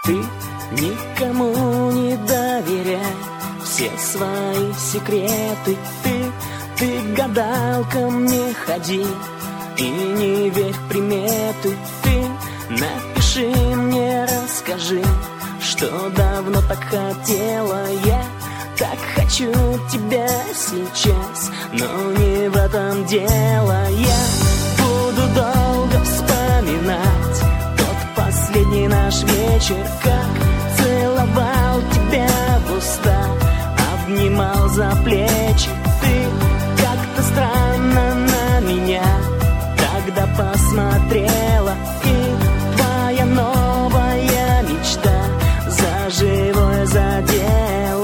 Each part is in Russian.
Ты никому не доверяй все свои секреты. Ты гадалкам не ходи и не верь в приметы. Ты напиши мне, расскажи, что давно так хотела я. Так хочу тебя сейчас, но не в этом дело. Я буду долго вспоминать тот последний наш вечер, как целовал тебя в уста, обнимал за плечи. Ты как-то странно на меня тогда посмотрела, и твоя новая мечта за живое задела.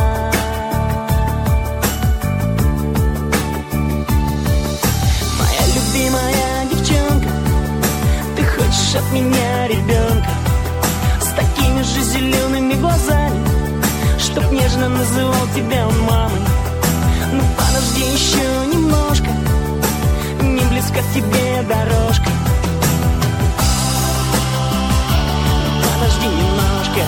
Моя любимая девчонка, ты хочешь от меня ребенка с такими же зелеными глазами, чтоб нежно называл тебя он мамой. Ну подожди еще немножко, не близко к тебе дорожка. Подожди немножко.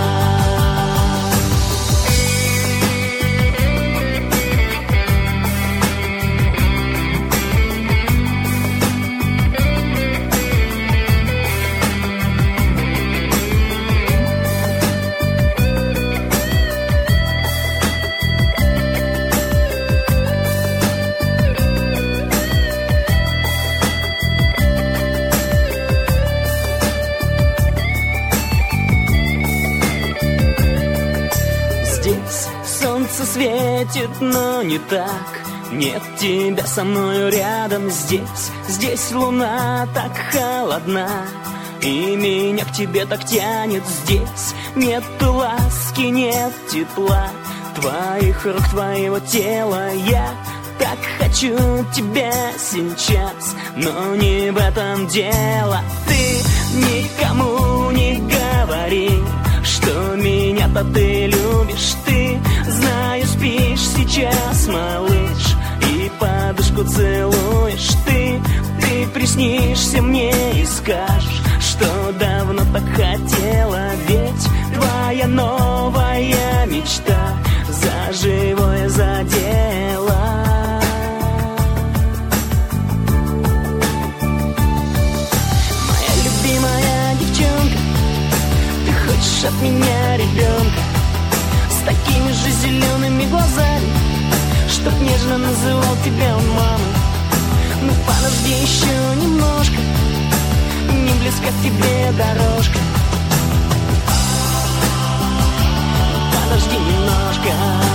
Здесь солнце светит, но не так. Нет тебя со мною рядом. Здесь луна так холодна, и меня к тебе так тянет. Здесь нет ласки, нет тепла твоих рук, твоего тела. Я так хочу тебя сейчас, но не в этом дело. Ты никому не говори, что меня-то ты любишь. Ты, знаю, спишь сейчас, малыш, и подушку целуешь. Ты приснишься мне и скажешь, что давно так хотела. Ведь твоя новая мечта за живое задела. Моя любимая девчонка, ты хочешь от меня ребенка с такими же зелеными глазами, чтоб нежно называл тебя он мамой. Ну подожди еще немножко, не близко к тебе дорожка. Подожди немножко.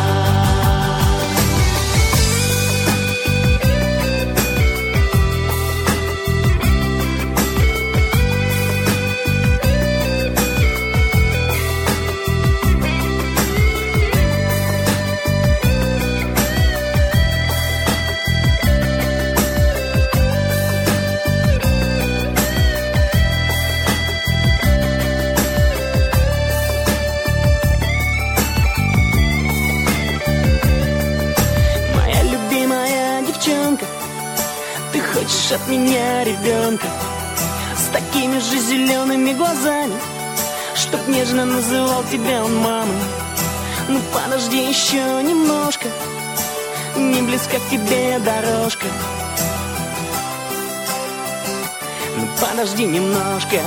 Ты хочешь от меня ребенка с такими же зелеными глазами, чтоб нежно называл тебя он мамой. Ну подожди еще немножко, не близко к тебе дорожка. Ну подожди немножко.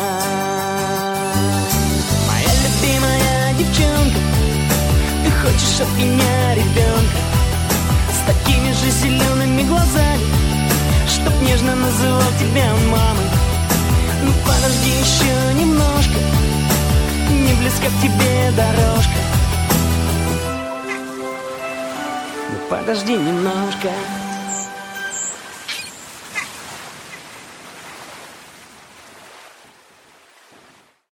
Моя любимая девчонка, ты хочешь от меня ребенка с такими же зелеными глазами, чтоб нежно называл тебя он мамой. Ну подожди еще немножко, не близко к тебе дорожка. Ну подожди немножко.